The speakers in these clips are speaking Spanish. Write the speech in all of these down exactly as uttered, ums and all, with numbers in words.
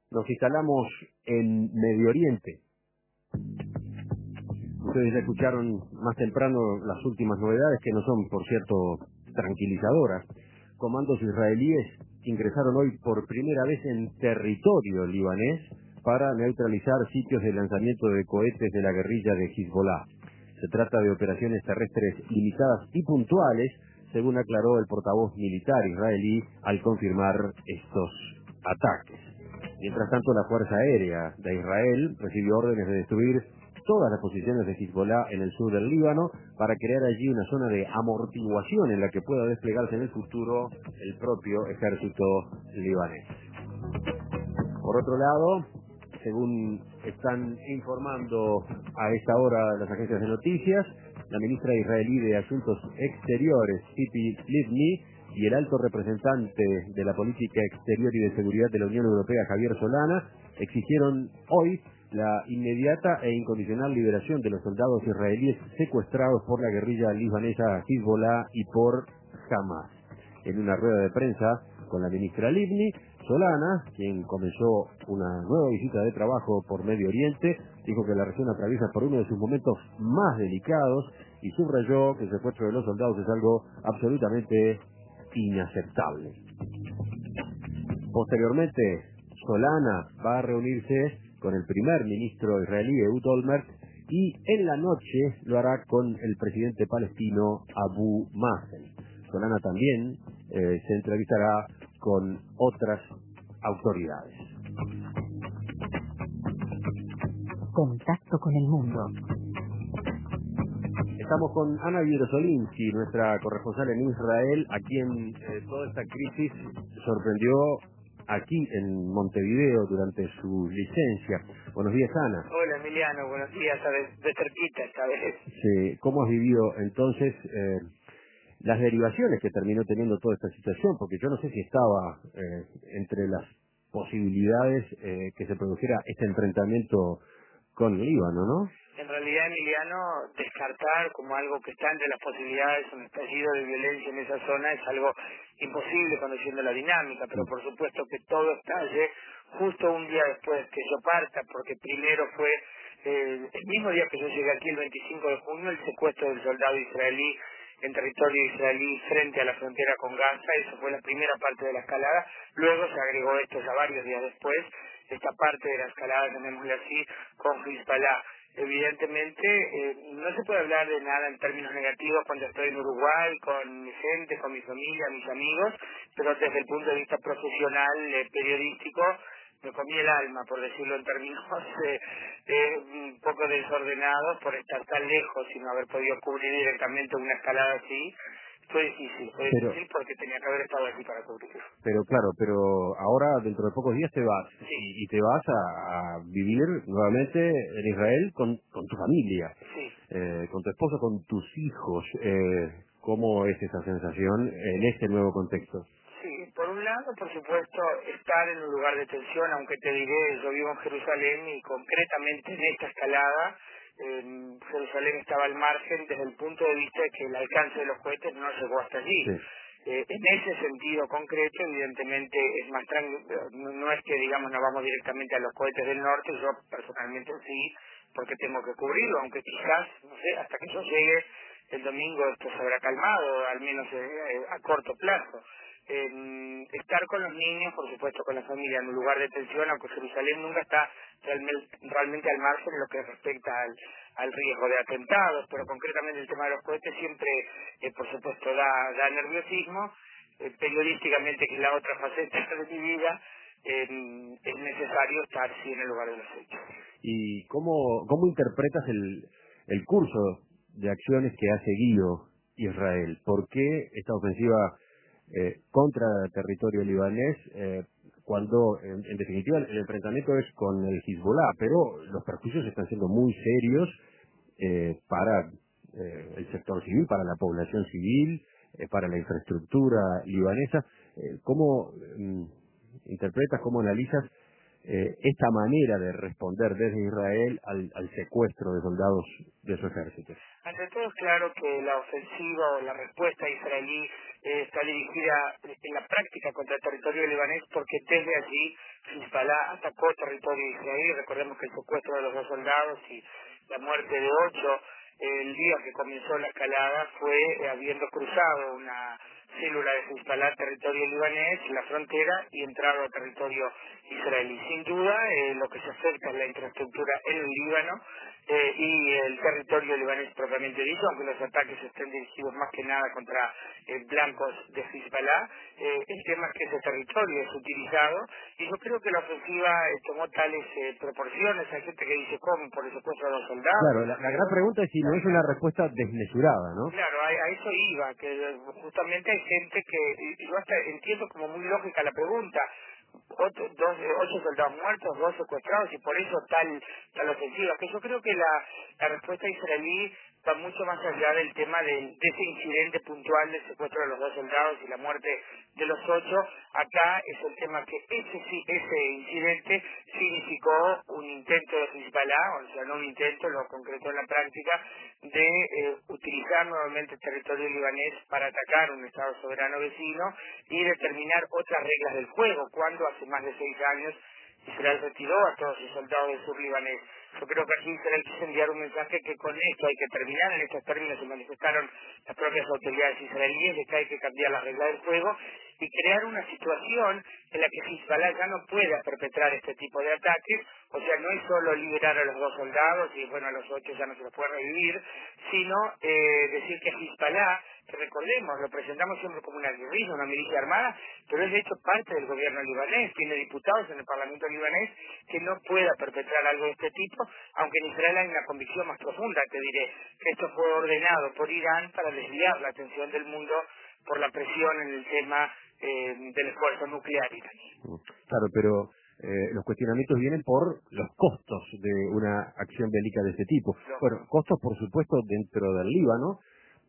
Nos instalamos en Medio Oriente. Ustedes ya escucharon más temprano las últimas novedades, que no son, por cierto, tranquilizadoras. Comandos israelíes ingresaron hoy por primera vez en territorio libanés para neutralizar sitios de lanzamiento de cohetes de la guerrilla de Hezbollah. Se trata de operaciones terrestres limitadas y puntuales, según aclaró el portavoz militar israelí al confirmar estos ataques. Mientras tanto, la Fuerza Aérea de Israel recibió órdenes de destruir todas las posiciones de Hezbollah en el sur del Líbano para crear allí una zona de amortiguación en la que pueda desplegarse en el futuro el propio ejército libanés. Por otro lado, según están informando a esta hora las agencias de noticias, la ministra israelí de Asuntos Exteriores, Tzipi Livni, y el alto representante de la política exterior y de seguridad de la Unión Europea, Javier Solana, exigieron hoy la inmediata e incondicional liberación de los soldados israelíes secuestrados por la guerrilla libanesa Hezbollah y por Hamas. En una rueda de prensa con la ministra Livni, Solana, quien comenzó una nueva visita de trabajo por Medio Oriente, dijo que la región atraviesa por uno de sus momentos más delicados y subrayó que el secuestro de los soldados es algo absolutamente inaceptable. Posteriormente, Solana va a reunirse con el primer ministro israelí, Ehud Olmert, y en la noche lo hará con el presidente palestino Abu Mazen. Solana también eh, se entrevistará con otras autoridades. Contacto con el mundo. Estamos con Ana Vierosolinsky, nuestra corresponsal en Israel, a quien eh, toda esta crisis sorprendió aquí en Montevideo durante su licencia. Buenos días, Ana. Hola, Emiliano, buenos días, a ver, de cerquita esta vez. Sí, ¿cómo has vivido entonces eh, las derivaciones que terminó teniendo toda esta situación? Porque yo no sé si estaba eh, entre las posibilidades eh, que se produjera este enfrentamiento con Líbano, ¿no? En realidad, Emiliano, descartar como algo que está entre las posibilidades un estallido de violencia en esa zona es algo imposible conociendo la dinámica, pero por supuesto que todo estalle justo un día después que yo parta, porque primero fue eh, el mismo día que yo llegué aquí, el veinticinco de junio, el secuestro del soldado israelí en territorio israelí frente a la frontera con Gaza. Eso fue la primera parte de la escalada. Luego se agregó esto ya varios días después, esta parte de la escalada, llamémosle así, con Hezbollah. Evidentemente, eh, no se puede hablar de nada en términos negativos cuando estoy en Uruguay, con mi gente, con mi familia, mis amigos, pero desde el punto de vista profesional, eh, periodístico, me comí el alma, por decirlo en términos eh, eh, un poco desordenados, por estar tan lejos y no haber podido cubrir directamente una escalada así. Fue difícil, fue Pero, difícil porque tenía que haber estado aquí para cubrirlo. pero claro, pero ahora dentro de pocos días te vas Sí. y, y te vas a, a vivir nuevamente en Israel con, con tu familia, Sí. eh, con tu esposa, con tus hijos. Eh, ¿Cómo es esa sensación en este nuevo contexto? Sí, por un lado, por supuesto, estar en un lugar de tensión, aunque te diré, yo vivo en Jerusalén y concretamente en esta escalada, eh, Jerusalén estaba al margen desde el punto de vista de que el alcance de los cohetes no llegó hasta allí. Sí. Eh, en ese sentido concreto, evidentemente, es más tranquilo, no, no es que, digamos, nos vamos directamente a los cohetes del norte, yo personalmente sí, porque tengo que cubrirlo, aunque quizás, no sé, hasta que yo llegue el domingo esto se habrá calmado, al menos eh, a corto plazo. Eh, estar con los niños, por supuesto con la familia, en un lugar de tensión, aunque Jerusalén nunca está realmente, realmente al margen en lo que respecta al, al riesgo de atentados, pero concretamente el tema de los cohetes siempre, eh, por supuesto, da, da nerviosismo. Eh, periodísticamente, que es la otra faceta de mi vida, eh, es necesario estar sí en el lugar de los hechos. ¿Y cómo, cómo interpretas el, el curso de acciones que ha seguido Israel? ¿Por qué esta ofensiva eh, contra el territorio libanés eh, cuando en, en definitiva el enfrentamiento es con el Hezbollah, pero los perjuicios están siendo muy serios eh, para eh, el sector civil, para la población civil, eh, para la infraestructura libanesa? Eh, ¿Cómo mm, interpretas, cómo analizas eh, esta manera de responder desde Israel al, al secuestro de soldados de su ejército? Ante todo es claro que la ofensiva o la respuesta israelí eh, está dirigida en la práctica contra el territorio libanés porque desde allí Hezbollah atacó territorio israelí. Recordemos que el secuestro de los dos soldados y la muerte de ocho el día que comenzó la escalada fue eh, habiendo cruzado una célula de Hezbollah territorio libanés, la frontera, y entrado a territorio israelí. Sin duda, eh, lo que se afecta es la infraestructura en el Líbano eh, y el territorio libanés propiamente dicho, aunque los ataques estén dirigidos más que nada contra eh, blancos de Hezbollah, eh, el tema es que ese territorio es utilizado, y yo creo que la ofensiva eh, tomó tales eh, proporciones. Hay gente que dice, ¿cómo? Por el secuestro de los soldados. Claro, la, la gran pregunta es si no es una respuesta desmesurada, ¿no? Claro, a, a eso iba, que justamente hay gente que, y yo hasta entiendo como muy lógica la pregunta, ocho, dos, ocho soldados muertos, dos secuestrados, y por eso tal, tal ofensiva, que yo creo que la, la respuesta israelí va mucho más allá del tema del, de ese incidente puntual del secuestro de los dos soldados y la muerte de los ocho. Acá es el tema que ese sí, ese incidente significó un intento de Hezbollah, o sea, no un intento, lo concretó en la práctica, de eh, utilizar nuevamente el territorio libanés para atacar un Estado soberano vecino y determinar otras reglas del juego, cuando hace más de seis años Israel retiró a todos sus soldados del sur libanés. Yo creo que aquí Israel quiso enviar un mensaje que con esto hay que terminar. En estos términos se manifestaron las propias autoridades israelíes de que hay que cambiar las reglas del juego y crear una situación en la que Hezbollah ya no pueda perpetrar este tipo de ataques. O sea, no es solo liberar a los dos soldados y bueno, a los ocho ya no se los puede revivir, sino eh, decir que Hezbollah, que recordemos, lo presentamos siempre como una guerrilla, una milicia armada, pero es de hecho parte del gobierno libanés, tiene diputados en el Parlamento libanés, que no pueda perpetrar algo de este tipo, aunque en Israel hay una convicción más profunda, te diré, que esto fue ordenado por Irán para desviar la atención del mundo por la presión en el tema eh, del esfuerzo nuclear iraní. Claro, pero eh, los cuestionamientos vienen por los costos de una acción bélica de este tipo. Bueno, costos por supuesto dentro del Líbano,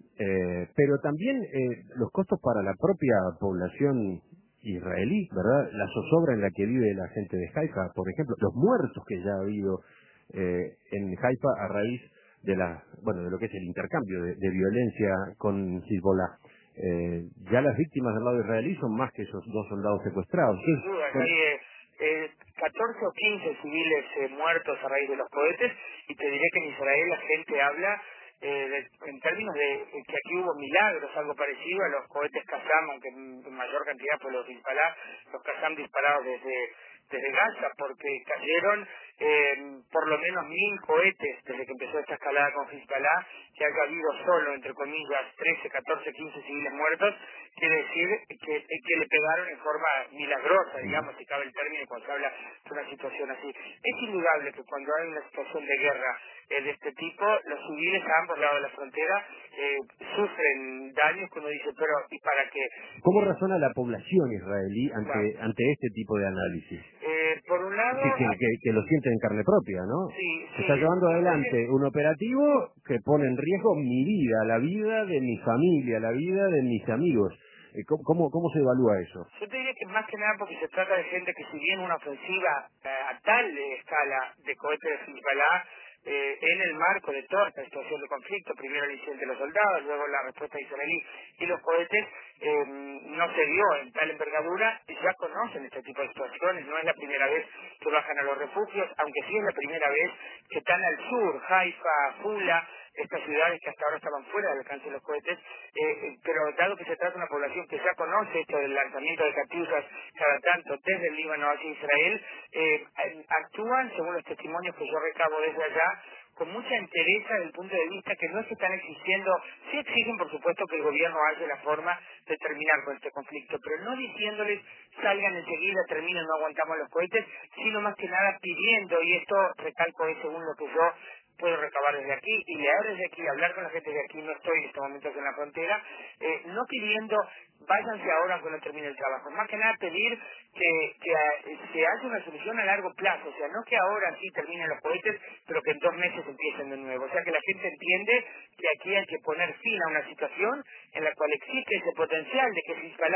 eh, pero también eh, los costos para la propia población israelí, ¿verdad? La zozobra en la que vive la gente de Haifa, por ejemplo, los muertos que ya ha habido eh, en Haifa a raíz de la, bueno, de lo que es el intercambio de, de violencia con Hezbollah. Eh, ya las víctimas del lado israelí son más que esos dos soldados secuestrados. Sin duda, hay eh, eh, catorce o quince civiles eh, muertos a raíz de los cohetes, y te diré que en Israel la gente habla eh, de, en términos de eh, que aquí hubo milagros, algo parecido a los cohetes Qassam, aunque en, en mayor cantidad por los Hezbollah, los Qassam disparados desde desde Gaza, porque cayeron eh, por lo menos mil cohetes desde que empezó esta escalada con Hezbollah, que haya habido solo, entre comillas, trece, catorce, quince civiles muertos, quiere decir que, que le pegaron en forma milagrosa, digamos, si cabe el término, cuando se habla de una situación así. Es indudable que cuando hay una situación de guerra eh, de este tipo, los civiles a ambos lados de la frontera eh, sufren daños, que uno dice, pero ¿y para qué? ¿Cómo razona la población israelí ante Claro. ante este tipo de análisis? Eh, por un lado... Que, que, que, que lo sienten en carne propia, ¿no? Sí, Se está sí. llevando adelante un operativo que pone en riesgo mi vida, la vida de mi familia, la vida de mis amigos. Eh, ¿Cómo, cómo, cómo se evalúa eso? Yo te diría que más que nada porque se trata de gente que, si bien una ofensiva eh, a tal eh, escala de cohete de Hezbollah, eh, en el marco de toda esta situación de conflicto, primero el incidente de los soldados, luego la respuesta israelí y los cohetes, eh, no se dio en tal envergadura, y ya conocen este tipo de situaciones, no es la primera vez que bajan a los refugios, aunque sí es la primera vez que están al sur, Haifa, Fula, estas ciudades que hasta ahora estaban fuera del alcance de los cohetes, eh, eh, pero dado que se trata de una población que ya conoce esto del lanzamiento de catiusas cada tanto desde el Líbano hacia Israel, eh, actúan, según los testimonios que yo recabo desde allá, con mucha entereza desde el punto de vista que no se están exigiendo, sí exigen por supuesto que el gobierno halle la forma de terminar con este conflicto, pero no diciéndoles salgan enseguida, terminen, no aguantamos los cohetes, sino más que nada pidiendo, y esto recalco es según lo que yo puedo recabar desde aquí y leer desde aquí, hablar con la gente de aquí, no estoy en estos momentos en la frontera, eh, no pidiendo váyanse ahora aunque no termine el trabajo, más que nada pedir que, que eh, se haga una solución a largo plazo, o sea, no que ahora sí terminen los cohetes, pero que en dos meses empiecen de nuevo, o sea, que la gente entiende que aquí hay que poner fin a una situación en la cual existe ese potencial de que Hezbollah,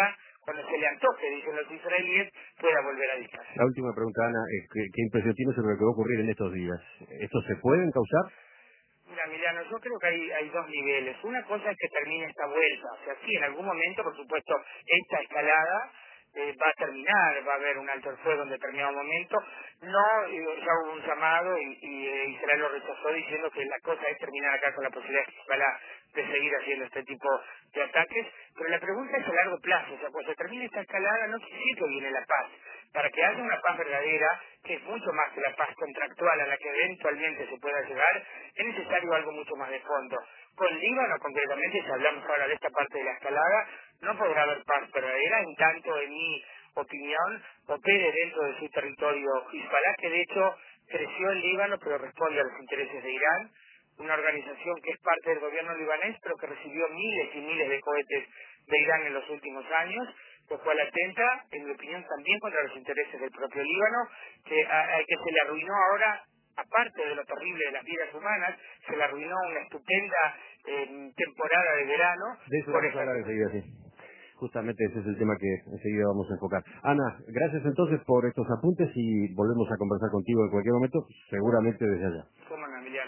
cuando se le antoje, dicen los israelíes, pueda volver a dispararse. La última pregunta, Ana, es ¿qué, qué impresión tiene sobre lo que va a ocurrir en estos días? ¿Esto se puede encauzar? Mira, Emiliano, yo creo que hay, hay dos niveles. Una cosa es que termine esta vuelta. O sea, sí, en algún momento, por supuesto, esta escalada eh, va a terminar, va a haber un alto el fuego en determinado momento. No, eh, ya hubo un llamado y, y eh, Israel lo rechazó diciendo que la cosa es terminar acá con la posibilidad de Hezbollah de seguir haciendo este tipo de ataques. Pero la pregunta es a largo plazo. O sea, cuando se termine esta escalada, no quiere decir que viene la paz. Para que haya una paz verdadera, que es mucho más que la paz contractual a la que eventualmente se pueda llegar, es necesario algo mucho más de fondo. Con Líbano, concretamente, si hablamos ahora de esta parte de la escalada, no podrá haber paz verdadera, en tanto, en mi opinión, opere dentro de su territorio Hezbollah, que de hecho creció en Líbano, pero responde a los intereses de Irán, una organización que es parte del gobierno libanés, pero que recibió miles y miles de cohetes de Irán en los últimos años, lo cual atenta, en mi opinión, también contra los intereses del propio Líbano, que a, a que se le arruinó ahora, aparte de lo terrible de las vidas humanas, se le arruinó una estupenda eh, temporada de verano. De eso Por vamos a esa... hablar enseguida, sí. Justamente ese es el tema que enseguida vamos a enfocar. Ana, gracias entonces por estos apuntes y volvemos a conversar contigo en cualquier momento, seguramente desde allá. ¿Cómo no, Emiliano?